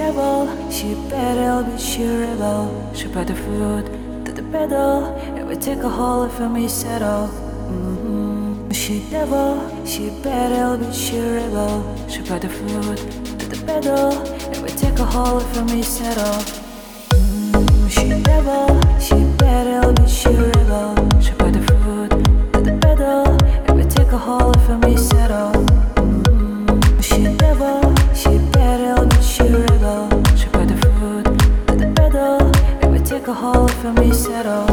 devil, she battle, but she rebel. She put the foot to the pedal, and we take a hole from me settle. She devil, she battle, but she rebel. She put the foot to the pedal, and we take a hole from me settle. She devil, she battle, but she rebel. She put the foot to the pedal, and we take a hole from me settle. She devil, she battle, but she rebel. She put the foot to the pedal, and we take a hole from me settle.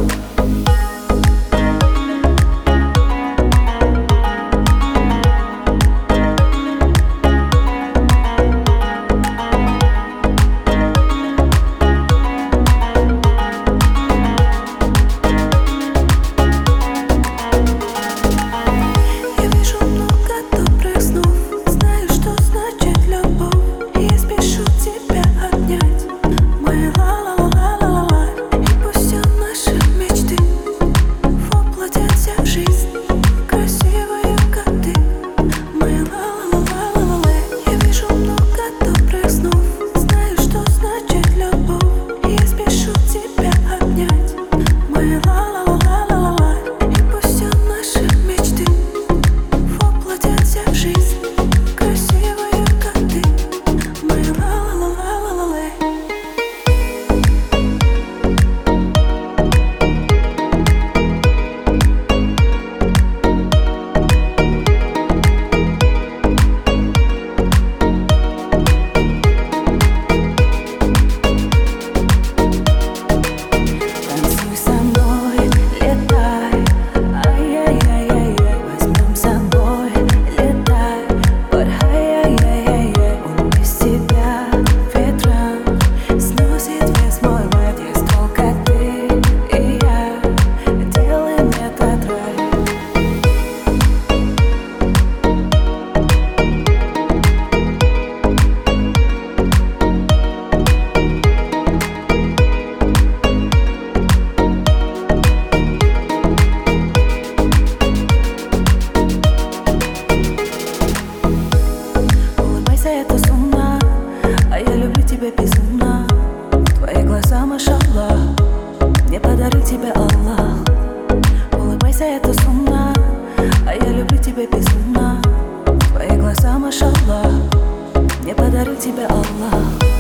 Безумно, твои глаза, машаллах, мне подарил тебя Аллах. Улыбайся, это сумно, а я люблю тебя безумно. Твои глаза, машаллах, мне подарил тебя Аллах.